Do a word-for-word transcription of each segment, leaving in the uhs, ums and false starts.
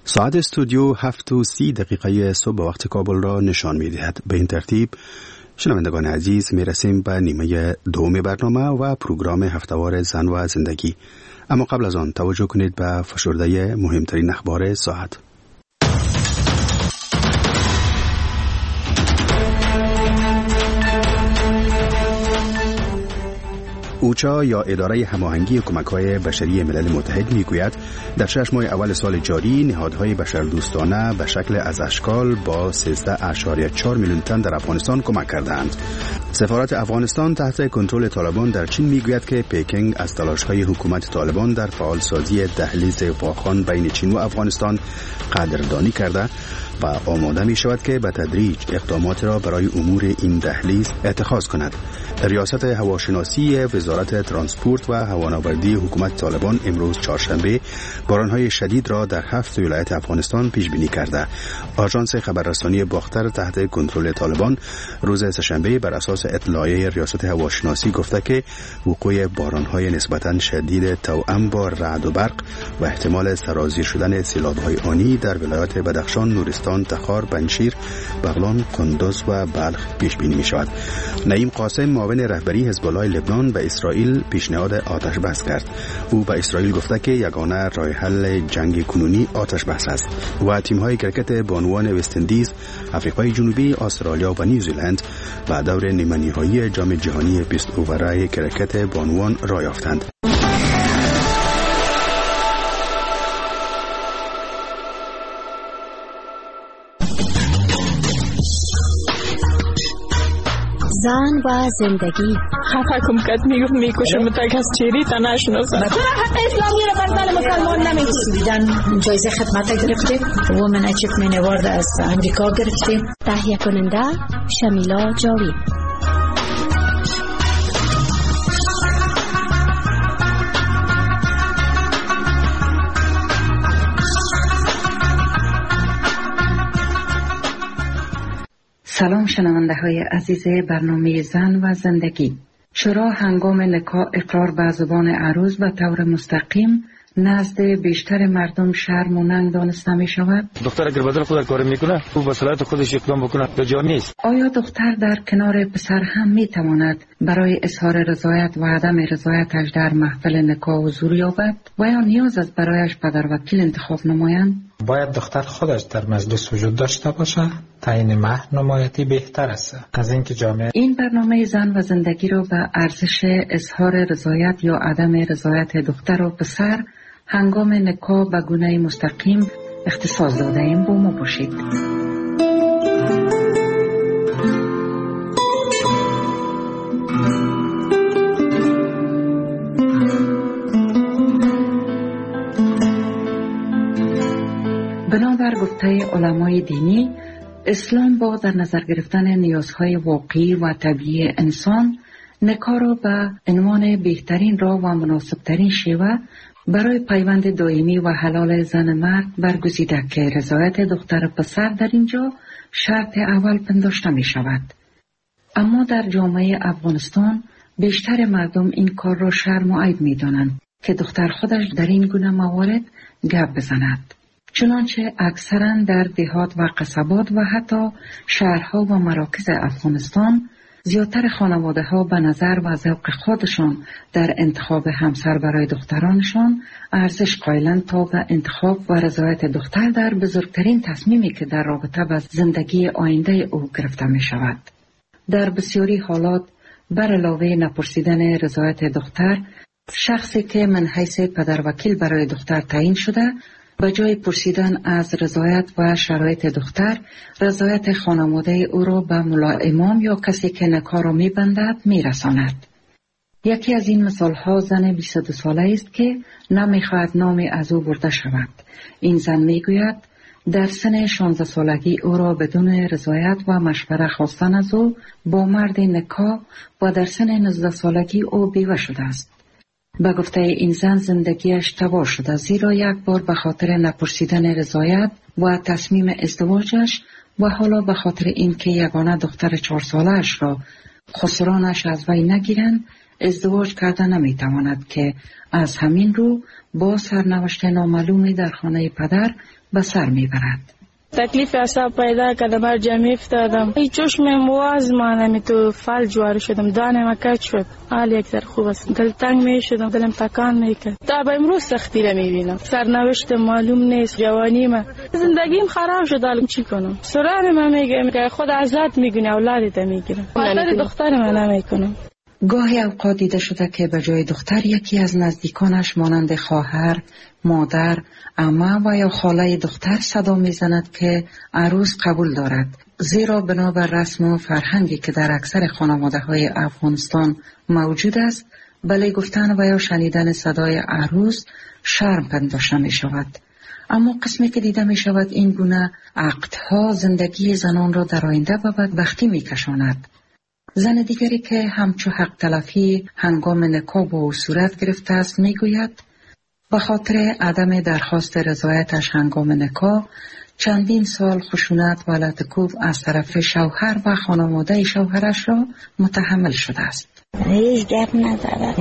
ساعت استودیو هفت و سی دقیقه صبح وقت کابل را نشان می دهد. به این ترتیب شنوندگان عزیز می رسیم به نیمه دوم برنامه و پروگرام هفتهوار زن و زندگی. اما قبل از آن توجه کنید به فشرده مهمترین اخبار ساعت. اوچا یا اداره هماهنگی کمک‌های بشری ملل متحد میگوید در شش ماه اول سال جاری نهادهای بشردوستانه به شکل از اشکال با سیزده اشاری چهار میلیون تن در افغانستان کمک کردند. سفارت افغانستان تحت کنترل طالبان در چین میگوید که پکینگ از تلاش‌های حکومت طالبان در فعالسازی دهلیز واخان بین چین و افغانستان قدردانی کرده و آماده می شود که به تدریج اقدامات را برای امور این دهلیز اتخاذ کند. ریاست هواشناسی وزارت ترانسپورت و هوانوردی حکومت طالبان امروز چهارشنبه بارانهای شدید را در هفت ولایت افغانستان پیش بینی کرده. آژانس خبررسانی باختر تحت کنترل طالبان روز سه‌شنبه بر اساس اطلاعیه ریاست هواشناسی گفته که وقوع بارانهای نسبتاً شدید توأم با رعد و برق و احتمال سرازیر شدن سیلاب‌های آنی در ولایات بدخشان، نورستان، تخار، پنجشیر، بغلان، قندوز و بلخ پیش بینی می شود. نعیم قاسم معاون رهبری حزب الله لبنان به اسرائیل پیشنهاد آتش بس کرد. او به اسرائیل گفته که یگانه راه حل جنگ کنونی آتش بس است و تیم‌های کرکت بانوان وست اندیز، آفریقای جنوبی، استرالیا و نیوزیلند به دور نیمه نهایی جام جهانی بیست اوور کرکت بانوان راه یافتند. زن و زندگی. خفه کم کت میگفت میکشم تک از چیری تا نشناسم. چرا حق اسلامی رو بر زن مسلمان نمیگیرن؟ جایزه خدمت گرفتیم. وومن اچیومنت اوارد از امریکا گرفتیم. تهیه کننده شمیلا جاوید. سلام شنونده های عزیز برنامه زن و زندگی. چرا هنگام نکاح اقرار به زبان عروس به طور مستقیم نزد بیشتر مردم شرم و ننگ دانسته می شود؟ دختر اگر بدل خود کار میکنه او به صلاحیت خودش اقدام بکنه به جا نیست. آیا دختر در کنار پسر هم می تواند برای اظهار رضایت و عدم رضایتش در محفل نکاح حضور یابد و یا نیاز است برایش پدروکیل انتخاب نمایند؟ باید دختر خودش در مجلس وجود داشته باشه. تعیین مهر نمایتی بهتر است از اینکه جامعه. این برنامه زن و زندگی رو به ارزش اظهار رضایت یا عدم رضایت دختر و پسر هنگام نکاح به گونه مستقیم اختصاص داده ایم. با ما باشید. بنابر گفته علمای دینی، اسلام با در نظر گرفتن نیازهای واقعی و طبیعی انسان نکاح را به عنوان بهترین راه و مناسبترین شیوه برای پیوند دائمی و حلال زن مرد برگزیده که رضایت دختر و پسر در اینجا شرط اول پنداشته می شود. اما در جامعه افغانستان بیشتر مردم این کار را شرم و عیب می دانند که دختر خودش در این گونه موارد گپ بزند. چنانچه اکثرا در دهات و قصبات و حتی شهرها و مراکز افغانستان زیادتر خانواده ها به نظر و ذوق خودشان در انتخاب همسر برای دخترانشان ارزش قائلند تا به انتخاب و رضایت دختر در بزرگترین تصمیمی که در رابطه با زندگی آینده او گرفته می شود. در بسیاری حالات بر علاوه نپرسیدن رضایت دختر، شخصی که من حیث پدروکیل برای دختر تعیین شده به جای پرسیدن از رضایت و شرایط دختر، رضایت خانواده او را به ملا امام یا کسی که نکاح را می بندد می رساند. یکی از این مثال ها زن بیست و دو ساله است که نمی خواهد نامی از او برده شود. این زن می گوید در سن شانزده سالگی او را بدون رضایت و مشوره خواستن از او با مرد نکاح و در سن نوزده سالگی او بیوه شده است. به گفته این زن زندگیش تباه شده، زیرا یک بار به خاطر نپرسیدن رضایت و تصمیم ازدواجش و حالا به خاطر اینکه یگانه دختر چهار سالش را خسرانش از وی نگیرند ازدواج کرده نمیتواند که از همین رو با سرنوشت نامعلومی در خانه پدر به سر میبرد. تکلیف اعصاب پیدا کردم، بر جمعی افتادم، ای چشمم واز مانم تو فلج وارد شدم، دانم کج شد، حال یک ذره خوب است، دل تنگ می شدم، دلم تکان میکرد. تا به امروز سختی را میبینم، سرنوشت معلوم نیست، جوانی ما زندگیم خراب شد، حالا چی کنم؟ سران من میگم که خود ازت میگونه اولادت میگیرم، خاطر دختر من نمیکنم. گاهی اوقات دیده شده که به جای دختر یکی از نزدیکانش مانند خواهر، مادر، عمه و یا خاله دختر صدا میزند که عروس قبول دارد، زیرا بنابر رسم و فرهنگی که در اکثر خانواده های افغانستان موجود است، بله گفتن و یا شنیدن صدای عروس شرم پنداشته می شود. اما قسمی که دیده می شود این گونه عقدها زندگی زنان را در آینده به بدبختی می کشاند. زن دیگری که همچو حق تلفی هنگام نکاح با او صورت گرفته است می گوید به خاطر عدم درخواست رضایتش هنگام نکاح چندین سال خشونت و لطکوب از طرف شوهر و خانواده شوهرش را متحمل شده است. هیچ گپ نداره،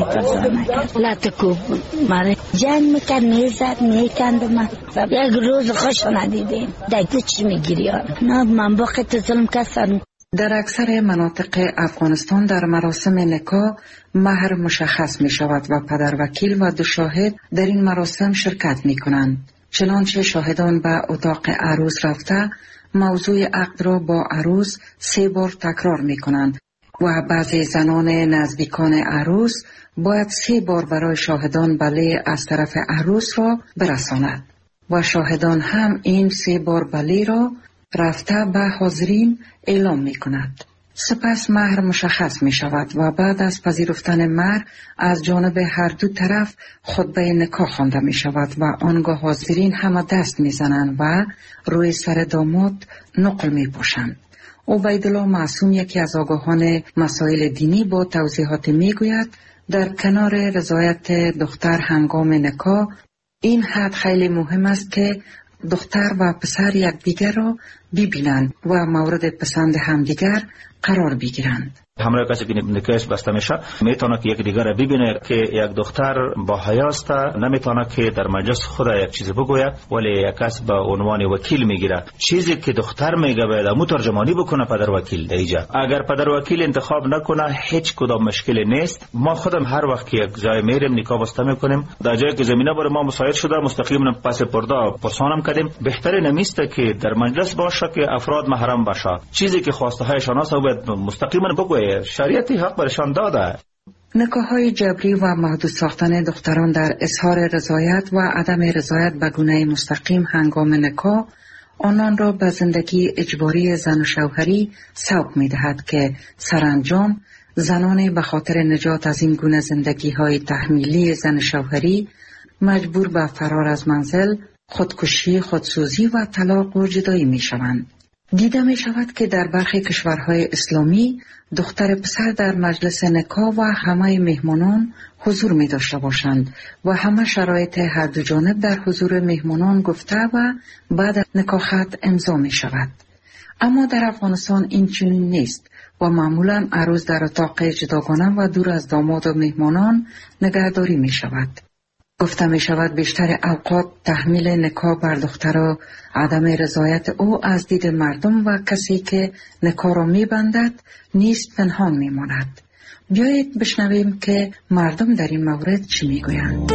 لطکوب ماره جنگ میکرد، میزد، میکند. من یک روز خوش ندیدیم دیگه چی میگیری؟ نه من با خط ظلم کسان. در اکثر مناطق افغانستان در مراسم نکاح مهر مشخص می شود و پدر وکیل و دو شاهد در این مراسم شرکت می کنند. چنانچه شاهدان به اتاق عروس رفته موضوع عقد را با عروس سه بار تکرار می کنند و بعضی زنان نزدیکان عروس باید سه بار برای شاهدان بله از طرف عروس را برساند و شاهدان هم این سه بار بله را رفته به حاضرین اعلام می کند. سپس مهر مشخص می شود و بعد از پذیرفتن مهر از جانب هر دو طرف خطبه نکاح خوانده می شود و آنگاه حاضرین همه دست می زنند و روی سر داماد نقل می پوشند. عبیدالله معصوم یکی از آگاهان مسائل دینی با توضیحات می گوید در کنار رضایت دختر هنگام نکاح این حد خیلی مهم است که دختر و پسر یکدیگر را ببینند و مورد پسند همدیگر قرار بگیرند. همراه کسی که نکاحش بسته میشه میتونه که یک دیگر را ببینه که یک دختر با حیاست، نمیتونه که در مجلس خود یک چیز بگوید ولی یک کس به عنوان وکیل میگیره. چیزی که دختر میگه باید مترجمانی بکنه پدر وکیل دیجا. اگر پدر وکیل انتخاب نکنه هیچ کدام مشکلی نیست. ما خودم هر وقت که یک جای میریم نکاح بسته میکنیم در جایی که زمینه برای ما مساعد شده مستقیما پس پرده پرسانم کردیم. بهتره نمیست که در مجلس باشه که افراد محرم باشه. چیزی که خواسته هایشان است باید مستقیما بگوید. شریعتی حق برشان داده. نکاح‌های جبری و محدود ساختن دختران در اظهار رضایت و عدم رضایت به گونه مستقیم هنگام نکاح آنان را به زندگی اجباری زن و شوهری سوق می‌دهد که سرانجام زنان به خاطر نجات از این گونه زندگی‌های تحمیلی زن شوهری مجبور به فرار از منزل، خودکشی، خودسوزی و طلاق و جدایی می‌شوند. دیده می شود که در برخی کشورهای اسلامی دختر پسر در مجلس نکاح و همه مهمانان حضور می داشته باشند و همه شرایط هر دو جانب در حضور مهمانان گفته و بعد از نکاح خط امضا می شود. اما در افغانستان این چنین نیست و معمولا عروس در اتاق جداگانه و دور از داماد و مهمانان نگهداری می شود. گفته می شود بیشتر اوقات تحمیل نکاح بر دختر عدم رضایت او از دید مردم و کسی که نکاح را می بندد نیست پنهان می ماند. بیایید بشنویم که مردم در این مورد چی می گویند.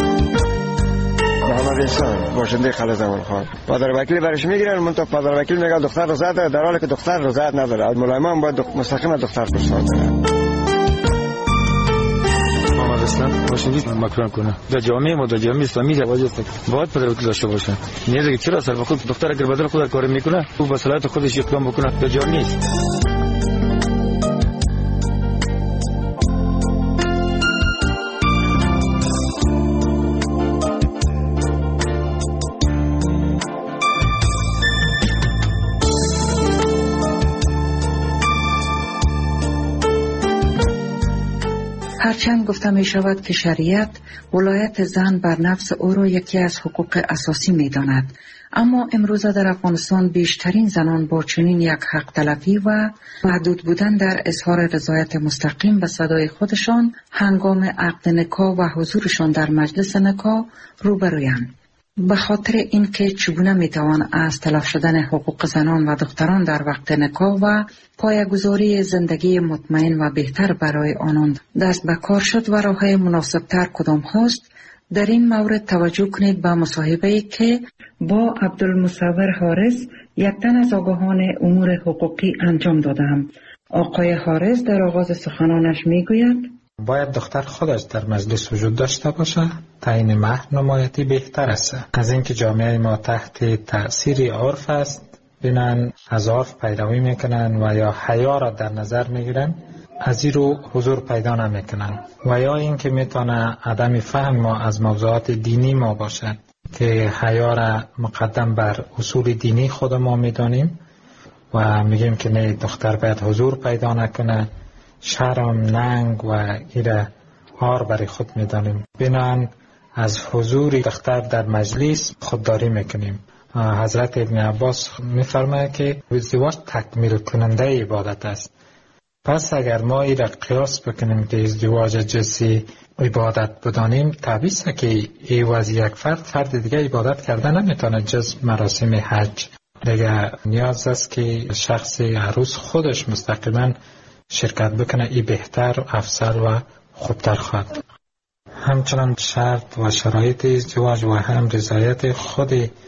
محمد انسان باشنده خالد زمان خان پدر وکیل برش میگیرن منتها پدر وکیل میگه دختر رضایت در حالی که دختر رضایت نداره. از ملایمان باید مستقیما دختر پرسان کنه. اسلام باشید مکران کنه در جامعه ما در جامعه اسلامی واجب است باید پدر وکیل داشته باشه. نیازه که چرا سر خود دختر اگر بدل خود کار میکنه او به صلاحیت خودش اقدام بکنه در جا نیست. هر هرچند گفته می شود که شریعت ولایت زن بر نفس او را یکی از حقوق اساسی می داند، اما امروزه در افغانستان بیشترین زنان با چنین یک حق تلفی و محدود بودن در اظهار رضایت مستقیم به صدای خودشان هنگام عقد نکاح و حضورشان در مجلس نکاح روبرویند. به خاطر اینکه چگونه میتوان از تلف شدن حقوق زنان و دختران در وقت نکاح و پایه‌گذاری زندگی مطمئن و بهتر برای آنان دست به کار شد و راه‌های مناسب‌تر کدام هاست، در این مورد توجه کنید به مصاحبه‌ای که با عبدالمصور حارث یک تن از آگاهان امور حقوقی انجام دادم. آقای حارث در آغاز سخنانش میگوید باید دختر خودش در مجلس وجود داشته باشه، تعیین مهر نمایتی بهتر است. از اینکه جامعه ما تحت تأثیر عرف است، بینن از عرف پیروی میکنن و یا حیا را در نظر میگیرن، از این رو حضور پیدا نمیکنن، و یا اینکه میتونه عدم فهم ما از موضوعات دینی ما باشد که حیا را مقدم بر اصول دینی خود ما میدانیم و میگیم که نه، دختر باید حضور پیدا نکنه، شرم، ننگ و ایره آر برای خود میدانیم. بنان از حضور دختر در مجلس خودداری میکنیم. حضرت ابن عباس میفرماید که ازدواج تکمیل کننده عبادت است. پس اگر ما ایره قیاس بکنیم که ازدواج جنسی عبادت بدانیم، طبیعی است که ایواز یک فرد فرد دیگه عبادت کرده نمیتونه جز مراسم حج. دیگه نیاز است که شخص عروس خودش مستقیما شرکت بکنه، ای بهتر، افضل و خوبتر خواهد. همچنان شرط و شرایط ازدواج و هم رضایت خود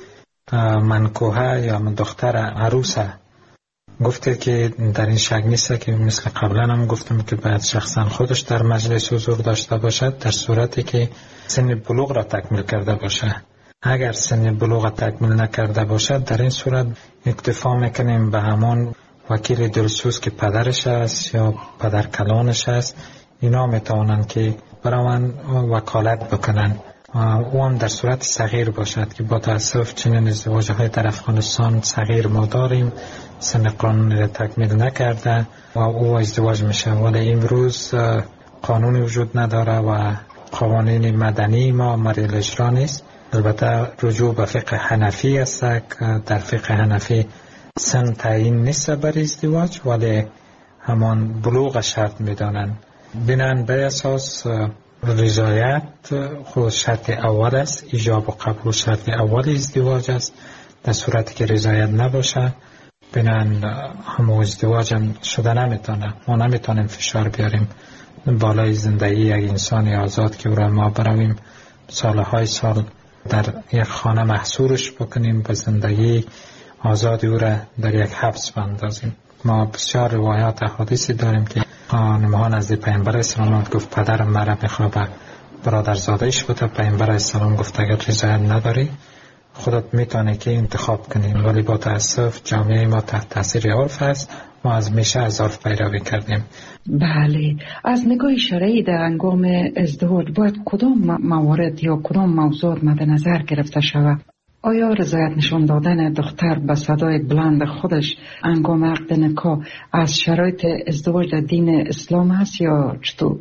منکوحه یا دختر عروسه گفته که در این شک نیست که مثل قبلا هم گفتم که باید شخصا خودش در مجلس حضور داشته باشد در صورتی که سن بلوغ را تکمیل کرده باشه. اگر سن بلوغ را تکمیل نکرده باشد، در این صورت اکتفا میکنیم به همان وکیل دلسوز که پدرش است یا پدر کلانش است. اینا میتوانن که برای وکالت بکنن. او هم در صورت صغیر باشد که با تاسف چنین ازدواج های در افغانستان صغیر ما داریم، سن قانونی را تکمیل نکرده و او ازدواج میشه. ولی امروز قانونی وجود نداره و قوانین مدنی ما مریل اجرا نیست. البته رجوع به فقه حنفی است که در فقه حنفی سن تعیین نیست برای ازدواج، ولی همان بلوغ شرط میدانند. بنان به اساس رضایت خود شرط اول است، ایجاب و قبول شرط اول ازدواج است. در صورتی که رضایت نباشه، بنان همون ازدواج هم شده نمیتونه. ما نمیتونیم فشار بیاریم بالای زندگی یک انسان آزاد که او را ما برویم سالهای سال در یک خانه محصورش بکنیم، به زندگی آزادی او را در یک حبس بندازیم. ما بسیار روایات احادیثی داریم که خانم‌ها نزد پیامبر اسلام گفت پدرم مرا میخواد برادرزادهش بوده. پیامبر اسلام گفت اگر رضایت نداری خودت میتونی که انتخاب کنی. ولی با تاسف جامعه ما تحت تاثیر عرف است. ما از میشه از عرف پیروی کردیم. بله، از نگاه شرعی در هنگام ازدواج باید کدام موارد یا کدام موضوع مد نظر گرفته شود؟ آیا رضایت نشان دادن دختر به صدای بلند خودش هنگام عقد نکاح از شرایط ازدواج در دین اسلام است یا چطور؟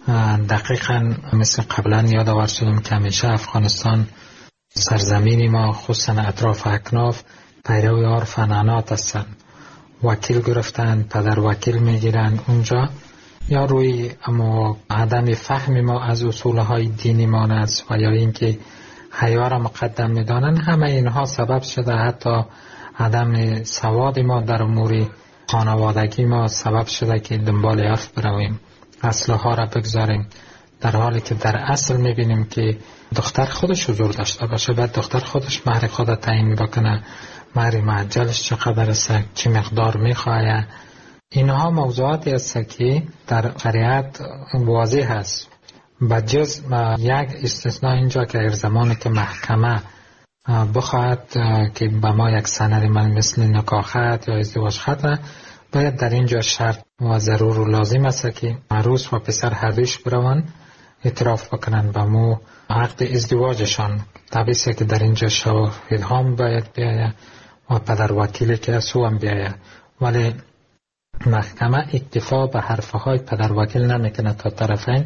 دقیقاً مثل قبلا یادآور شدم که همیشه افغانستان سرزمینی ما خصوصا اطراف اکناف پیرو عرف عنعنات هستند. وکیل گرفتن، پدر وکیل میگیرن اونجا، یا روی اما عدم فهم ما از اصولهای دینی ما است و یا اینکه حیا را مقدم میدانن. همه اینها سبب شده، حتی عدم سواد ما در امور خانوادگی ما سبب شده که دنبال عرف برویم، اصلها را بگذاریم، در حالی که در اصل میبینیم که دختر خودش حضور داشته باشه، بعد دختر خودش مهر خود تعیین بکنه، مهر معجلش چقدر است، چه مقدار میخواه. اینها موضوعاتی است که در شریعت واضح است. بجز یک استثناء اینجا که اگر زمانی که محکمه بخواهد که به ما یک سند من مثل نکاح خط یا ازدواج خط، باید در اینجا شرط و ضرور و لازم است که عروس و پسر هر دویش بروند اعتراف بکنن به مو عقد ازدواجشان. طبیعی است که در اینجا شاهد هم باید بیاید و پدر وکیلی که از او هم بیاید، ولی محکمه اکتفا به حرفهای پدر وکیل نمیکنه تا طرفین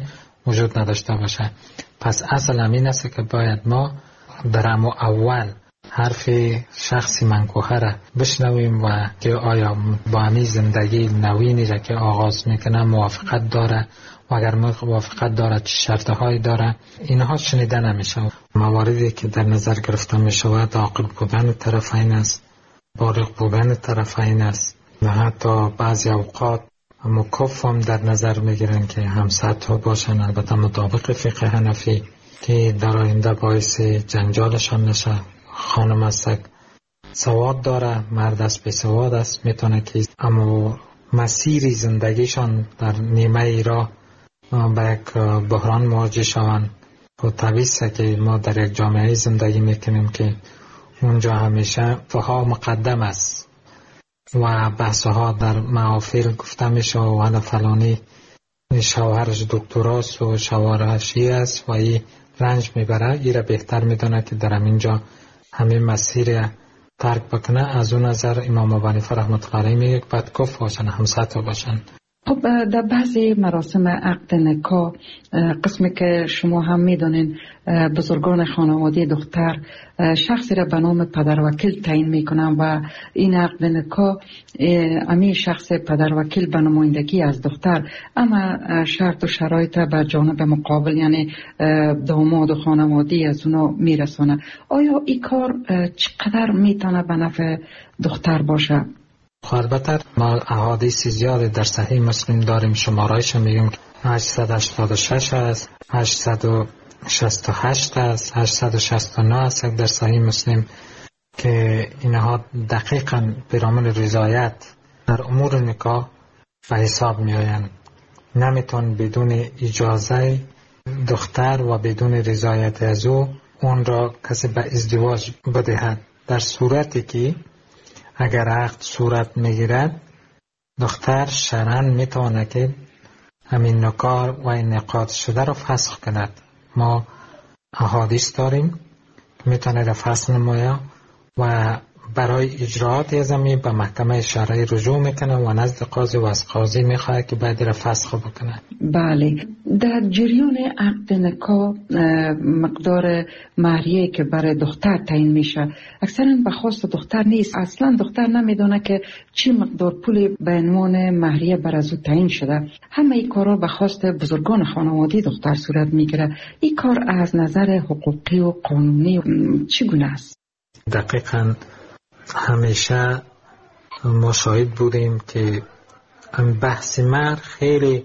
وجود نداشته باشه. پس اصل همین است که باید ما در اول حرف شخص منکوه را بشنویم و که آیا با همین زندگی نوینی را که آغاز میکنه موافقت داره و اگر موافقت داره چه شرطهایی داره. اینها شنیده نمیشه. مواردی که در نظر گرفته میشود عاقل بودن طرفین است، بالغ بودن طرفین است و حتی بعضی اوقات مکف هم در نظر میگیرن که هم سطح باشن، البته مطابق فقه حنفی، که در آینده باعث جنجالشان نشه. خانم است سواد داره، مرد است بی سواد است، میتونه که اما مسیر زندگیشان در نیمه ای را به یک بحران مواجه شوند. و طبیعی است که ما در یک جامعه زندگی میکنیم که اونجا همیشه فقها مقدم است و بحثها در محافل گفته میشه و حالا فلانی شوهرش دکتراست و شوهرش است و این رنج میبره، این را بهتر میدونه که در همینجا همین مسیر ترک بکنه. از اون نظر امام ابو حنیفه رحمت الله علیه میگه باید کف باشن، همسطح باشن. خب در بعضی مراسم عقد نکاح، قسمی که شما هم میدونین بزرگان خانواده دختر شخصی را به نام پدروکیل تعیین میکنن و این عقد نکاح امی شخص پدروکیل به نمایندگی از دختر اما شرط و شرایط به جانب مقابل یعنی داماد و خانواده از اونا میرسونه. آیا این کار چقدر میتونه به نفع دختر باشه؟ البته ما احادیث زیاد در صحیح مسلم داریم، شمارایش میگیم که هشتصد و هشتاد و شش است، هشتصد و شصت و هشت است، هشتصد و شصت و نه است در صحیح مسلم که اینها دقیقاً برامون رضایت در امور نکاح به حساب می آیند. نمیتون بدون اجازه دختر و بدون رضایت از او اون را کسی به ازدواج بدهد. در صورتی که اگر عقد صورت میگیرد دختر شرعاً میتونه که همین نکاح و انعقاد شده را فسخ کند. ما احادیث داریم که میتونه را فسخ نماید و برای اجراعات ازمی به محکمه شرعی رجوع میکنه و نزد قاضی و از قاضی میخواه که باید را فسخ بکنه. بله، در جریان عقد نکاح مقدار مهریه که برای دختر تعیین میشه اکثرا به خواست دختر نیست. اصلا دختر نمیدونه که چی مقدار پولی به عنوان مهریه بر از او تعیین شده. همه این کارا به خواست بزرگان خانواده دختر صورت میگیره. این کار از نظر حقوقی و قانونی چگونه است؟ دقیقاً همیشه ما شاهد بودیم که بحث مهر خیلی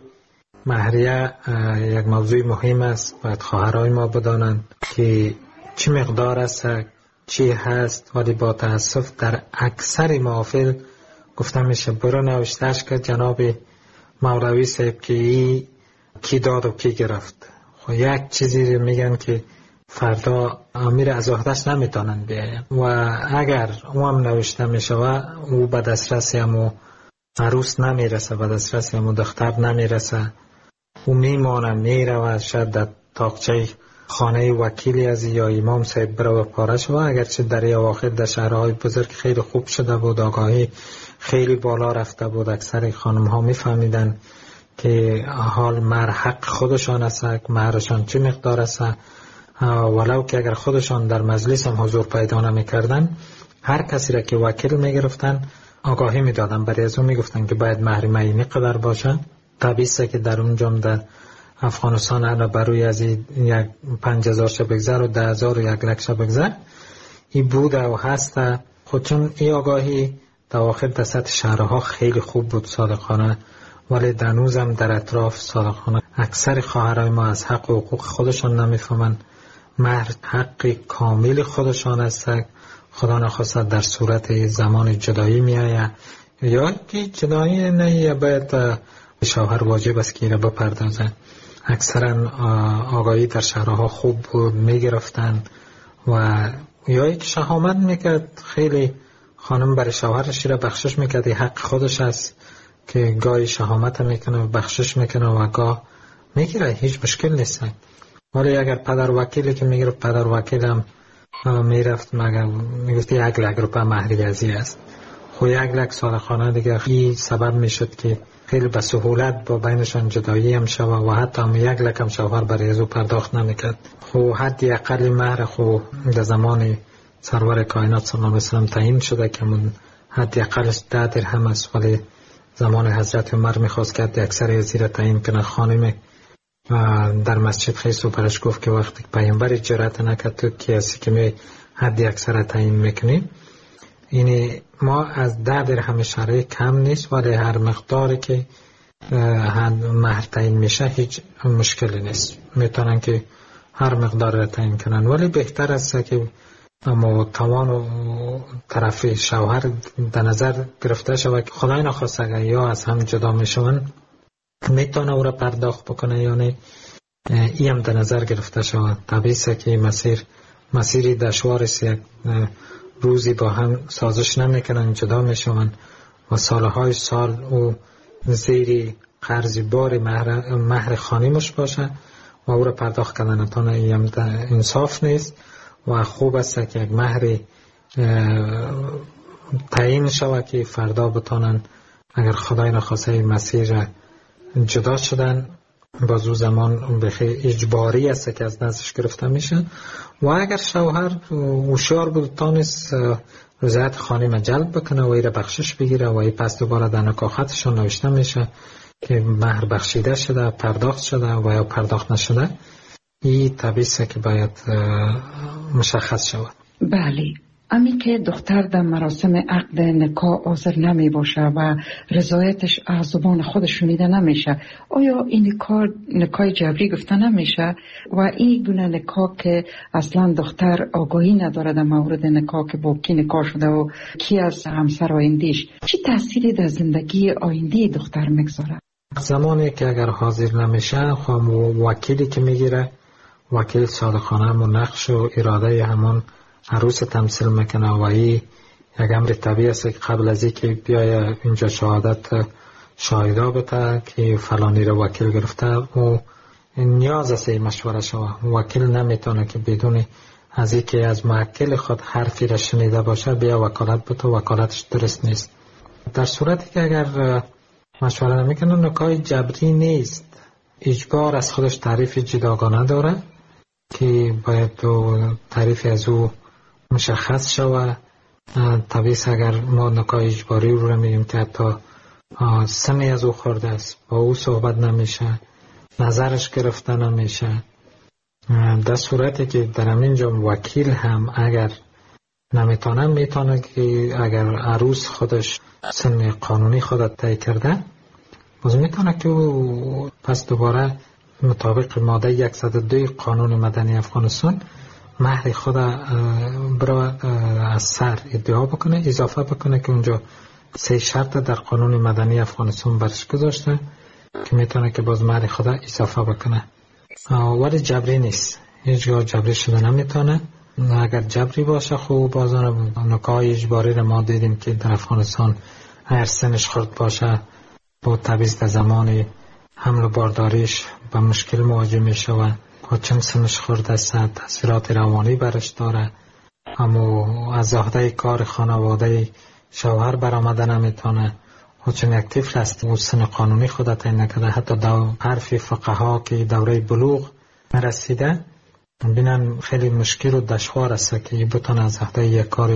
مهریه یک موضوع مهم است. باید خواهرای ما بدانند که چی مقدار است، چی هست، ولی با تاسف در اکثر محافل گفته میشه برو نوشتهش که جناب مولوی صاحب که ای کی داد و کی گرفت. خب یک چیزی میگن که فردا امیر از عهده‌اش نمیتونن بیاین و اگر او هم نوشته میشه و او به دسترسی همو عروس نمیرسه، به دسترسی همو دختر نمیرسه، او میمانه میره و شاید در تاقچه خانه وکیلی از یا امام صاحب بره و پاره شد. اگرچه در اواخر در شهرهای بزرگ خیلی خوب شده بود، آگاهی خیلی بالا رفته بود، اکثر خانم ها میفهمیدن که حال مهر حق خودشان است، مهرشان چه مقدار است، ولو که اگر خودشان در مجلس هم حضور پیدا نمی کردن هر کسی را که وکیل می گرفتن آگاهی می دادن، برای از اون می گفتن که باید مهر معینی قدر باشه. طبیعی است که در اونجا در افغانستان هر بروی از یک پنج هزار شب بگذر و ده هزار و یک لک شب بگذر این بوده و هسته. خود چون این آگاهی در آخر در سطح شهرها خیلی خوب بود صادقانه، ولی دنوز هم در اطراف صادقانه اکثر خواهرای ما از حق و حقوق خودشان نمیفهمن. مهر حق کامل خودشان است، خدا نخواست در صورت زمان جدایی می آید یا که جدایی نه باید شوهر واجب است که را بپردازن. اکثرا آگاهی در شهرها خوب بود، می گرفتن و یا یک شهامت میکرد، خیلی خانم برای شوهرش را بخشش میکرد، حق خودش است که گاهی شهامت میکنه و بخشش میکنه و گاه میگیره، هیچ مشکل نیست. ولی اگر پدر وکیلی که میگرفت پدر وکیل هم میرفت مگر میگفت یک لک روپه مهر ازی است، خو یک لک صادقانه دیگه این سبب میشد که خیلی به سهولت با بینشان جدایی هم شود و حتی هم یک لکم شوهر برای از او پرداخت نمیکرد. خو حدی اقل مهر خو در زمان سرور کائنات صلی الله علیه و سلم تعیین شده که من حدی اقلش ده درهم است، ولی زمان حضرت عمر میخواست که حدی اکثر زیر تعیین کنه. خانم در مسجد خیس و برش گفت که وقتی پیامبر جرأت نکرد تو کی هستی که می حدی اکثر تعیین میکنی؟ یعنی ما از ده درهم شرعی کم نیست، ولی هر مقداری که مهر تعیین میشه هیچ مشکلی نیست، میتونن که هر مقدار را تعیین کنن. ولی بهتر است که اما توان و طرف شوهر در نظر گرفته شود که خدای نخواسته اگر یا از هم جدا میشون میتونه او را پرداخت بکنه یا نه، این هم در نظر گرفته شود. طبیعی است که مسیر مسیری دشوار است، یک روزی با هم سازش نمیکنن جدا میشون و سالهای سال او زیری قرضی بار مهر, مهر خانیمش باشه و او را پرداخت کردن نتونه، این هم انصاف نیست و خوب است که یک مهر تعیین شود که فردا بتونن اگر خدای نخواسته مسیر جدا شدن باز او زمان بخی اجباری است که از نزدش گرفته میشه. و اگر شوهر هوشیار بود تانست رضایت خانم جلب بکنه و ای را بخشش بگیره و ای پس دوباره در نکاحتشان نوشته میشه که مهر بخشیده شده، پرداخت شده و یا پرداخت نشده، این طبیعی است که باید مشخص شود. بله، امی که دختر در مراسم عقد نکاح حاضر نمی باشه و رضایتش از زبان خود شنیده نمیشه، آیا این کار نکاح جبری گفته نمیشه؟ و این گونه نکاح که اصلا دختر آگاهی نداره در مورد نکاح که با کی نکاح شده و کی از همسر آیندهش، چی تأثیری در زندگی آینده دختر میگذاره؟ زمانی که اگر حاضر نمیشه خب وکیلی که میگیره، وکیل صادقانه همون نقش و اراده همون عروس تمثیل میکنه و این یک امر طبیعی است که قبل از اینکه بیای اینجا شهادت شاهدا بده که فلانی رو وکیل گرفته و نیاز است مشوره شود. وکیل نمیتونه که بدون از اینکه از موکل خود حرفی را شنیده باشه بیا وکالت بده، وکالتش درست نیست. در صورتی که اگر مشوره نمیکنه نکاح جبری نیست، اجبار از خودش تعریف جداگانه داره که باید دو تعریف از او مشخص شود. طبیعی است اگر ما نکاح اجباری رو میگیم که حتی سمی از او خورده است، با او صحبت نمیشه، نظرش گرفته نمیشه، در صورتی که در همینجا وکیل هم اگر نمیتونه میتونه که اگر عروس خودش سن قانونی خودت طی کرده باز میتونه که او پس دوباره مطابق ماده صد و دو قانون مدنی افغانستان مهر خود برای از سر ادعا بکنه، اضافه بکنه که اونجا سه شرط در قانون مدنی افغانستان برش گذاشته که میتونه که باز مهر خود اضافه بکنه. ولی جبری نیست، هیچ جا جبری شده نمیتونه. اگر جبری باشه خوب بازان نکاح اجباری رو ما دیدیم که در افغانستان هر سنش خورد باشه با تبعیض در زمان حمل و بارداریش با مشکل مواجه میشه و چند سنش خورده است تاثیرات روانی برش داره، اما از عهده کار خانواده شوهر برآمده نمیتونه و چون یک طفل است و سن قانونی خود تعیین نکرده، حتی دو حرف فقها که دوره بلوغ رسیده بینن خیلی مشکل و دشوار است که بتونه از عهده یک کار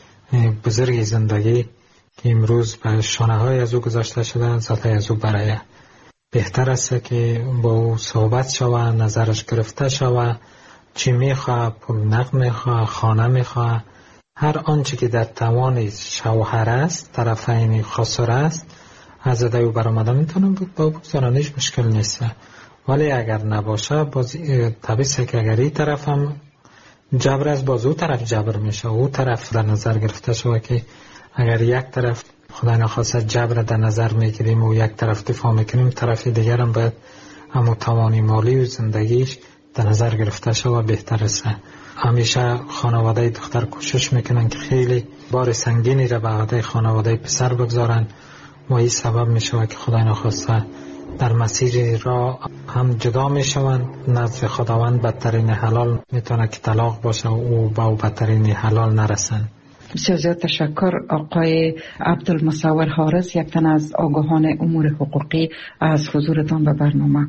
بزرگ زندگی که امروز به شانه های از او گذاشته شده ذاته از او برایه. بهتر است که با او صحبت شوه، نظرش گرفته شوه، چی میخواه، پول نقد میخواه، خانه میخواه، هر آنچه که در توان شوهر است، طرفین خسر است از عهده او برآمده میتونه بود با بگذارنش مشکل نیست. ولی اگر نباشه باز طبیعی که اگر این طرف هم جبر است باز او طرف جبر میشه، او طرف در نظر گرفته شوه که اگر یک طرف خدا نخواسته جبر در نظر میگیریم و یک طرف دفاع میکنیم، طرف دیگر هم باید همون توانی مالی و زندگیش در نظر گرفته شود بهتر است. همیشه خانواده دختر کوشش میکنن که خیلی بار سنگینی را به عهده خانواده پسر بگذارن و این سبب میشه که خدا نخواسته در مسیر را هم جدا میشوند. نزد خداوند بدترین حلال میتونه که طلاق باشه و با بدترین حلال نرسن. بسیار زیاد تشکر آقای عبدالمصور حارس، یک تن از آگاهان امور حقوقی، از حضورتان به برنامه.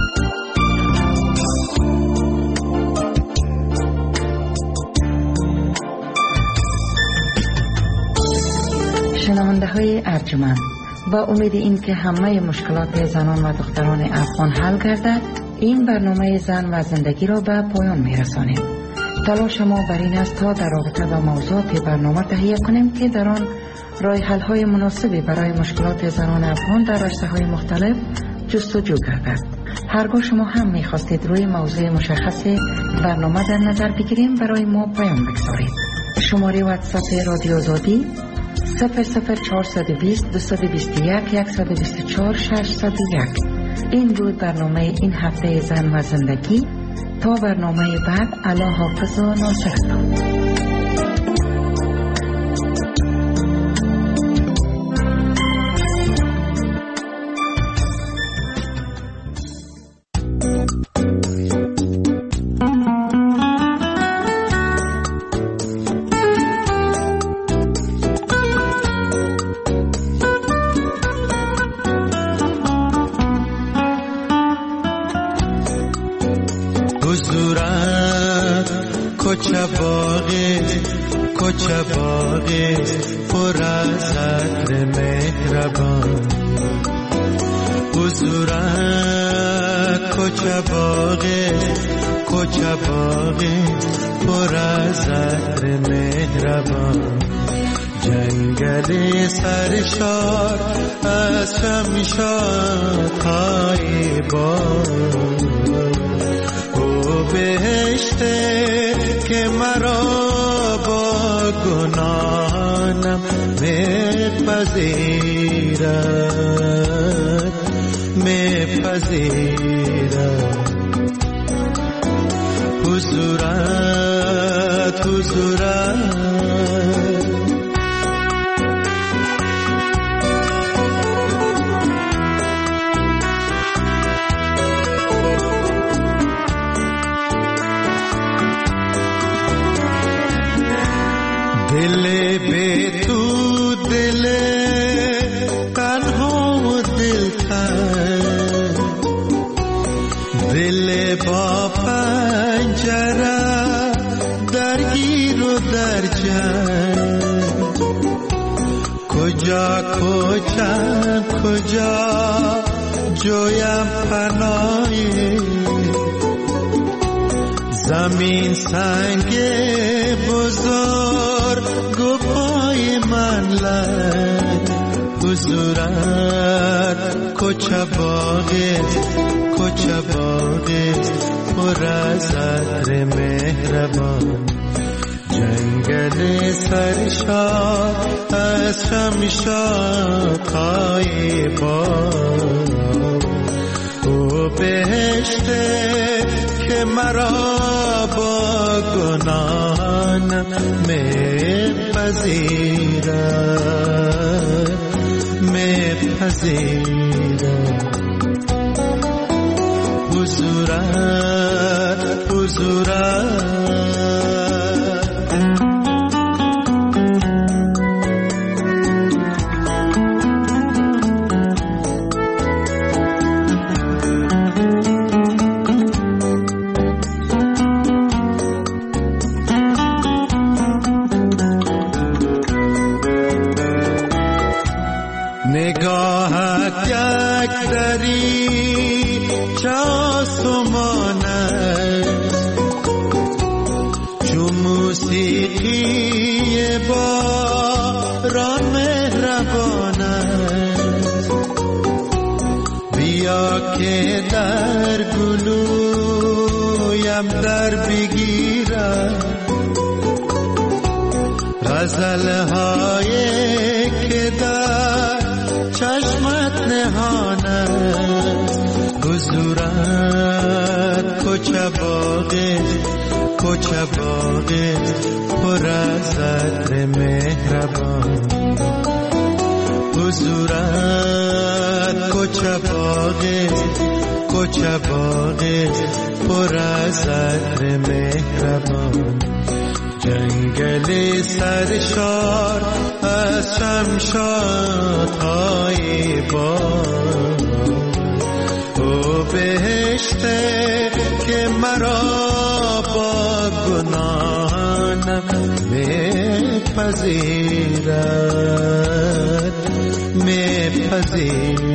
شنونده های ارجمند، با امید این که همه مشکلات زنان و دختران افغان حل گردد، این برنامه زن و زندگی را به پایان می رسانیم. تلاش ما بر این است تا در رابطه با موضوعات برنامه تهیه کنیم که در آن راه حل های مناسبی برای مشکلات زنان افغان در رشته های مختلف جستجو گردد. هرگاه شما هم می خواستید روی موضوع مشخص برنامه در نظر بگیریم، برای ما پیام بگذارید. شماره واتساپ رادیو آزادی صفر صفر چهارصد و بیست دویست و بیست و یک صد و بیست و چهار ششصد و یک. این بود برنامه این هفته زن و زندگی. تا برنامه بعد، الله حافظ و ناصرتان. کوچه باغی کوچه باغی پر از عطر مهربان، حضورت کوچه باغی کوچه باغی پر از عطر مهربان، جنگل سرشار از شمشادهای باد، او بهشته که مرا با گناهانم میپذیرد میپذیرد، حضورت حضورت دل بے تو دل تنها و دلتر، دل با پنجره درگیر و در جنگ، کجا کجا کجا جویم پناهی، زمین سنگ بزرگ گو پای من لگ، حضورت کوچه باغی کوچه باغی پر از عطر مهربان، جنگل سرشار از شمشادهای باد، او بهشته که مرا با گناهانم میپذیرد میپذیرد، حضورت حضورت نگاهت یک دریچه آسمان است، چون موسیقی باران مهربان است، بیا که در گلویم در بگیرد غزل‌های که در چشمت نهانه، حضورت کوچه باغی کوچه باغی پر از عطر مهربان، حضورت کوچه باغی کوچه باغی پر از عطر مهربان، جنگل سرشار از شمشادهای باد، او بهشته که مرا با گناهانم میپذیرد میپذیرد